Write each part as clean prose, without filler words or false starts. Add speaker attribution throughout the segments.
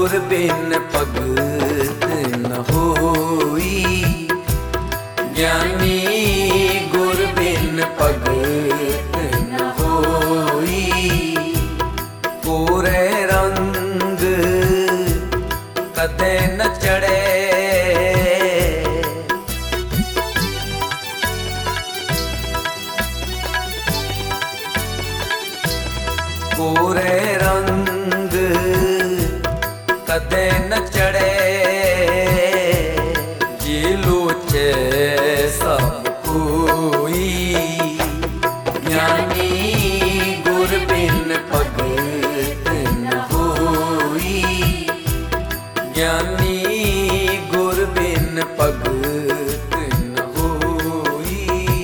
Speaker 1: गुर बिन भगत न होई। ज्ञानी गुर बिन भगत न होई। कोरे रंग कदे न चढ़े। कोरे रंग कदे न चढ़े। जी लोचे सब कोई। ज्ञानी गुर बिन भगत न होई। ज्ञानी गुर बिन भगत न होई।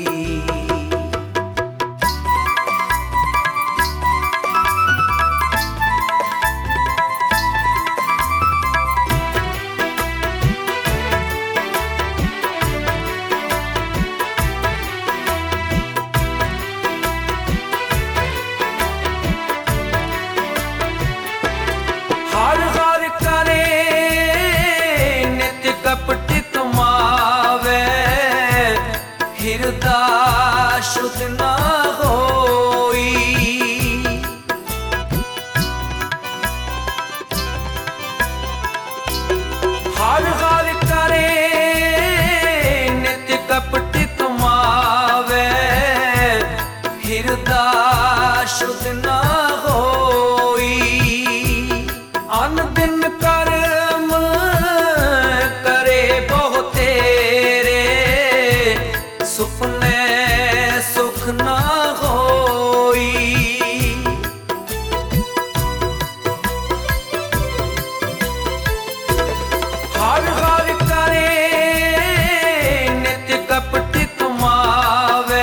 Speaker 1: हर हर करे नित कपट कमावे। हृदय शुद्ध न होई। हर हर करे नित कपट कमावे। हृदय शुद्ध न होई। अन दिन कर्म करे बहु तेरे। सुपने सुख न होई। हर हर करे नित कपट कमावे।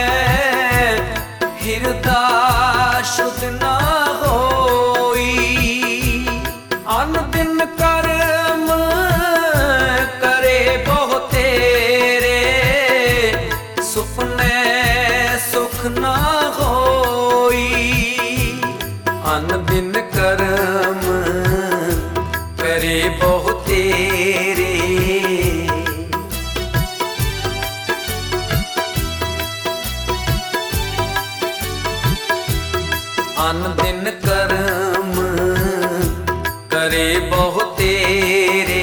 Speaker 1: हृदय शुद्ध न होई। अन दिन कर्म करे बहु तेरे। सुपने सुख न होई। अन दिन कर्म करे बहु तेरे। अन दिन कर्म करे बहु तेरे।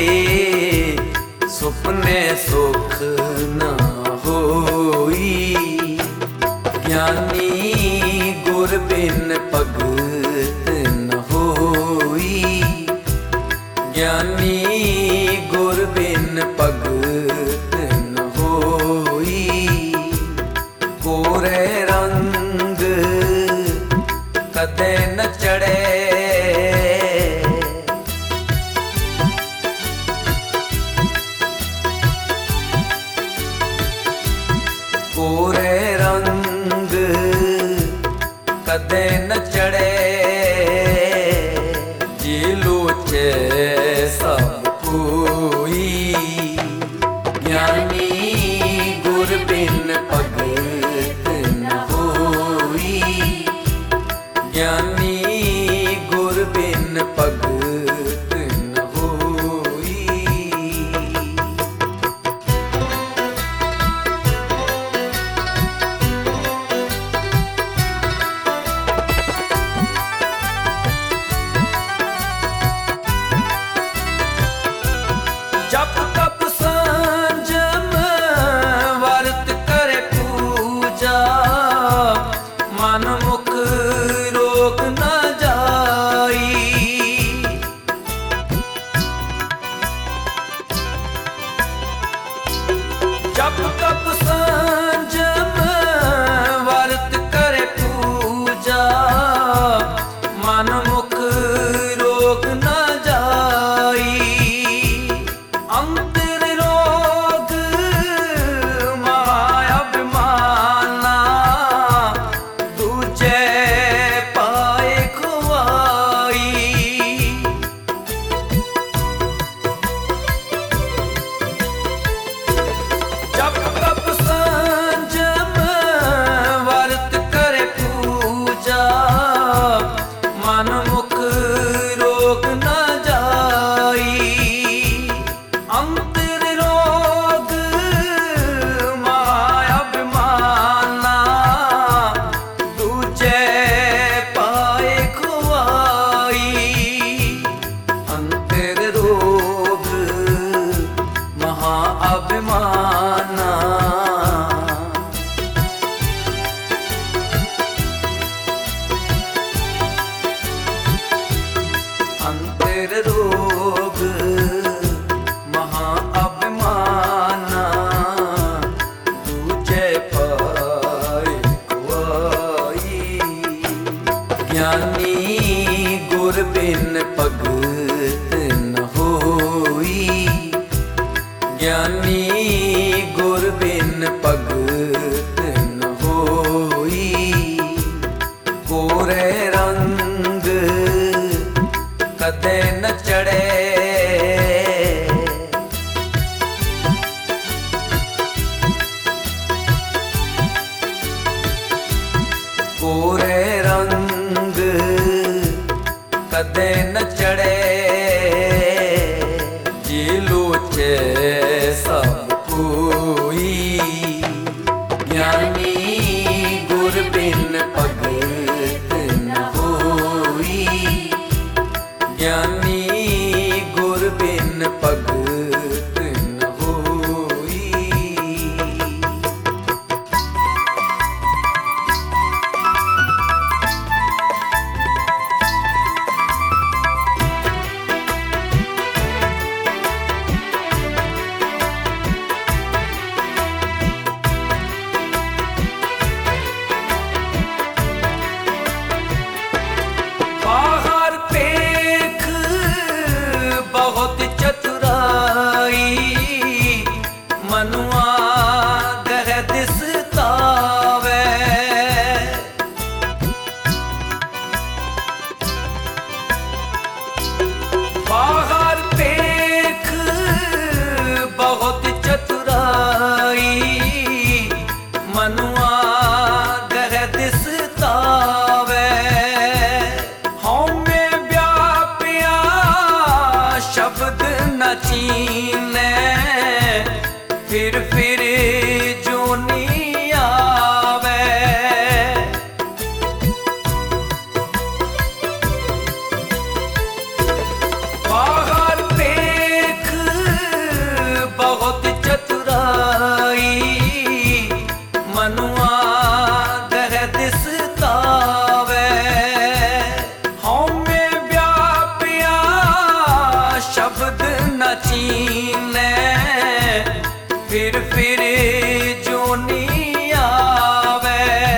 Speaker 1: सुपने सुख न होई। ज्ञानी गुर बिन भगत न होई। ज्ञानी गुर बिन भगत न होई। कोरे रंग कदे न चढ़े। कोरे रंग कदे न चढ़े। जी लोचे सब कोई। ज्ञानी गुर बिन भगत न होई। ज्ञानी गुर बिन भगत न होई। जप तप संजम वर्त करे पूजा। मन मुख रोग न जाई। जप तप संजम वर्त करे पूजा। मन मुख रोग न जाई। अंतर रोग माया अभिमाना। दूजे पाए खुआई। जप सिर रोग महा अभिमाना दूजे पाए खुआई। ज्ञानी गुर बिन भगत न होई, ज्ञानी गुर बिन भगत न होई। कोरे रंग कदे न चढ़े, कोरे रंग कदे न चढ़े। जी लोचे सब कोई, ज्ञानी गुर बिन भगत न होई, ज्ञानी गुर बिन भगत न होई। बाहर पेख बहुत चतुराई, मनुआ दह दिसतावे। बाहर पेख बहुत चतुराई, मनुआ दह दिसतावे। हौमे व्यापिया शब्द न चीने, फिर जोनी आवे। बाहर पेख बहुत चतुराई, मनुआ दह दिसतावे। हौमे व्यापिया शब्द न चीने, फिर जोनी आवे।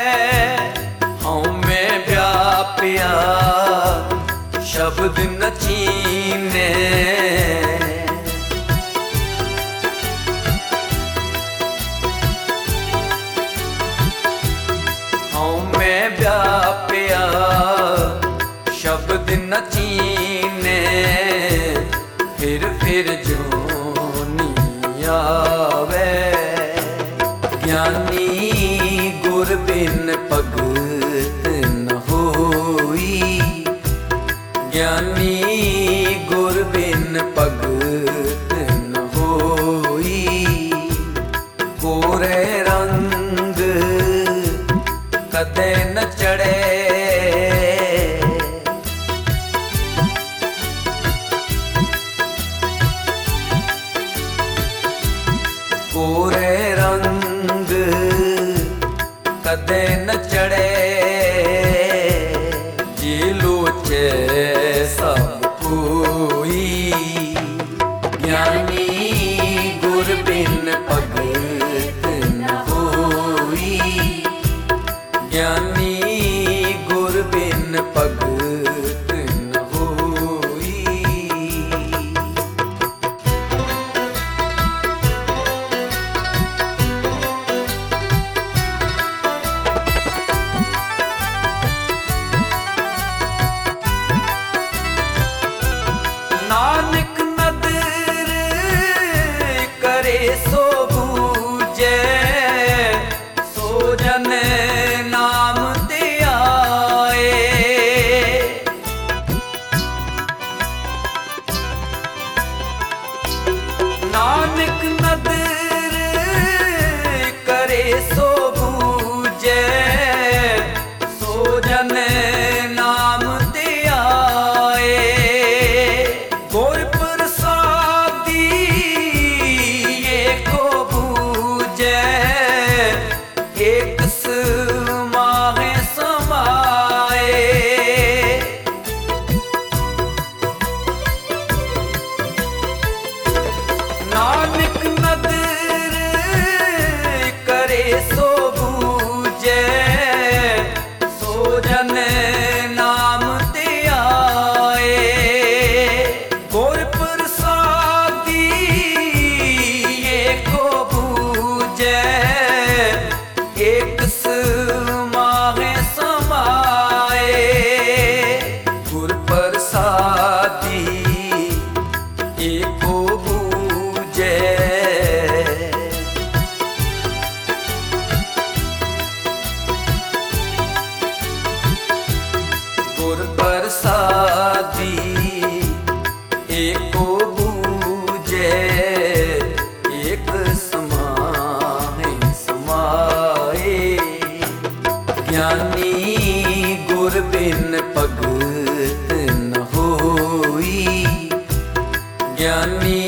Speaker 1: हौमे व्यापिया शब्द न चीने, हौमे व्यापिया शब्द न चीने। फिर जोनी आवे। ज्ञानी गुर बिन भगत न होई, ज्ञानी गुर बिन भगत न होई। कोरे रंग कदे न चढ़े, कोरे रंग कदे न चढ़े। जी लोचे सब कोई, ज्ञानी गुर बिन भगत न होई, ज्ञानी गुर बिन भगत न होई। नानक नदर करे सो बूझे, सो जन नाम ते आए। नानक नदर करे सो बूझे, सो जन नाम ते आए। गुर प्रसादी ये को एको बूझे एक समाए समाए। ज्ञानी गुर बिन भगत न होई, ज्ञानी